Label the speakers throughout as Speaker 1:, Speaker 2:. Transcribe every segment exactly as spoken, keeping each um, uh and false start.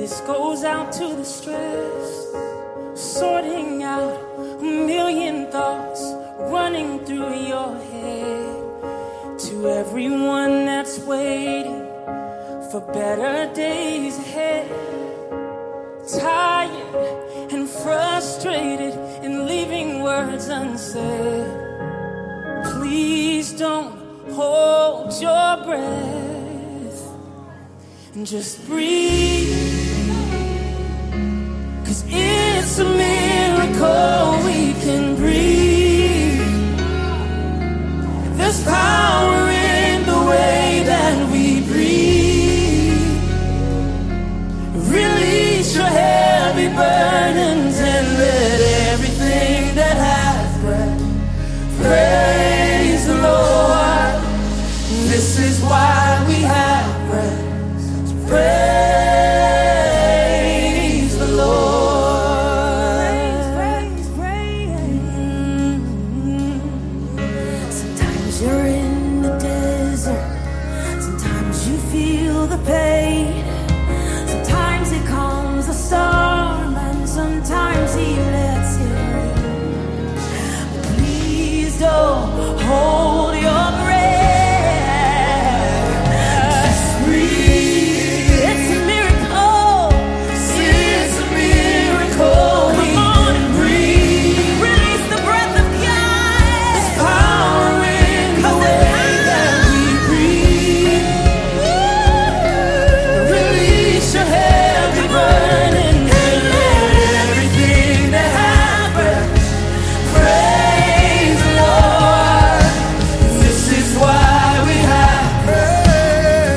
Speaker 1: This goes out to the stressed, sorting out a million thoughts running through your head. To everyone that's waiting for better days ahead, tired and frustrated and leaving words unsaid. Please don't hold your breath and just breathe. Cause it's a miracle we can breathe. There's power in the way that we breathe. Release your heavy burdens and let everything that has breath praise the Lord. This is why we have breath. So praise. Pain. Sometimes he calms the storm, and sometimes he lets it rain. Please don't hold your breath. Just breathe. It's a miracle. It's a miracle. Come on and breathe. Release the breath of God. There's power in the way that we breathe. Your heavy burden and let everything that has breath praise the Lord. This is why we have praise.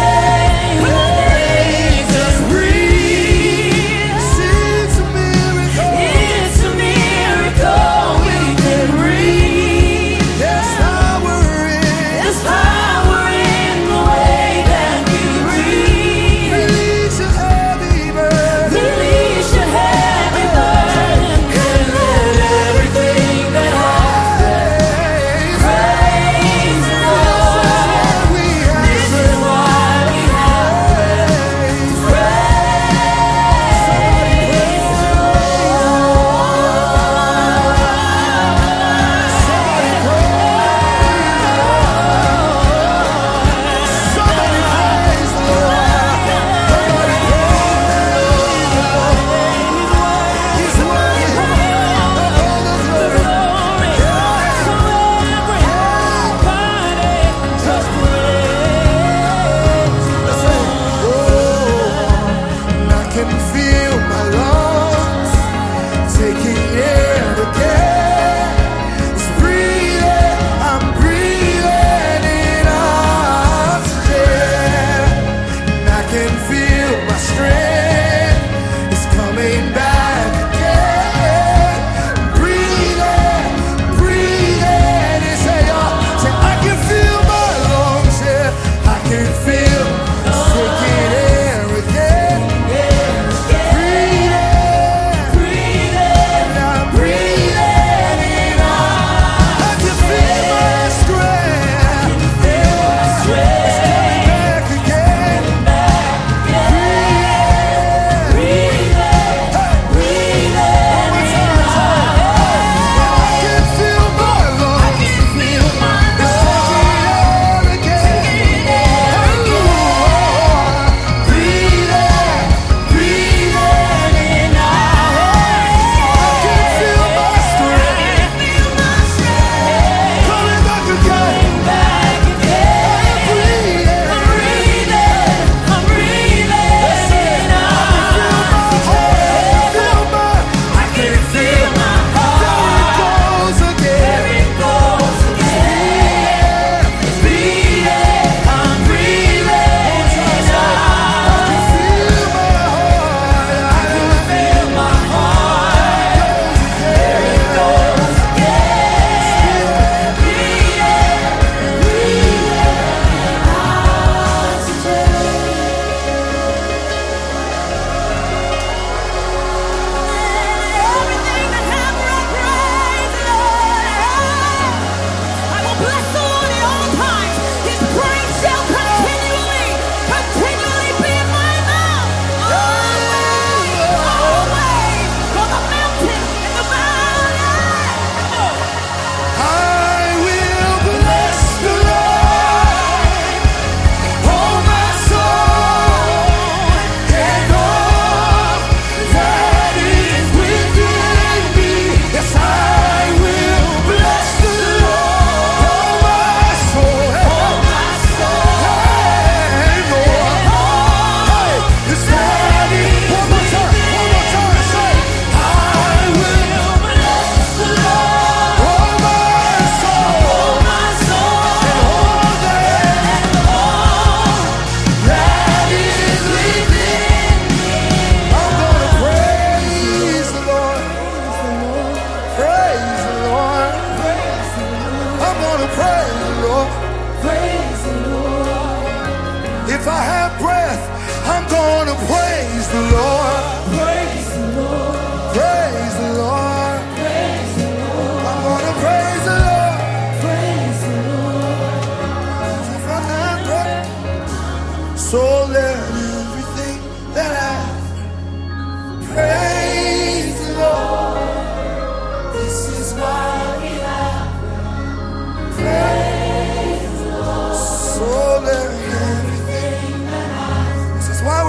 Speaker 1: Praise, just breathe. It's a miracle. It's a miracle we can breathe. There's power in. There's power in the way that we breathe. Release your heavy burden and let everything that has breath praise the Lord. This is why we have praise. Praise the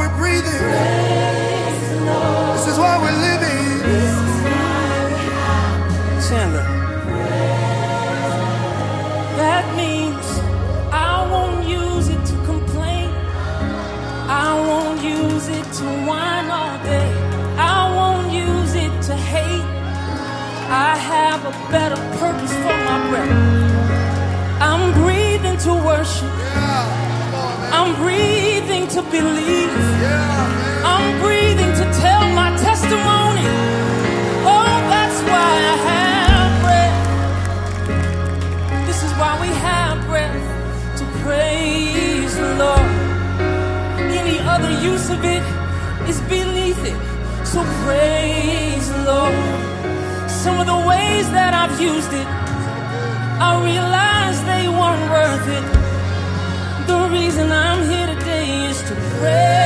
Speaker 1: we're breathing. This is why we're living.
Speaker 2: Chandler. That means I won't use it to complain. I won't use it to whine all day. I won't use it to hate. I have a better purpose for my breath. I'm breathing to worship. I'm breathing to believe. I'm breathing to tell my testimony. Oh, that's why I have breath. This is why we have breath, to praise the Lord. Any other use of it is beneath it. So praise the Lord. Some of the ways that I've used it, I realized they weren't worth it. The reason I'm here today is to pray.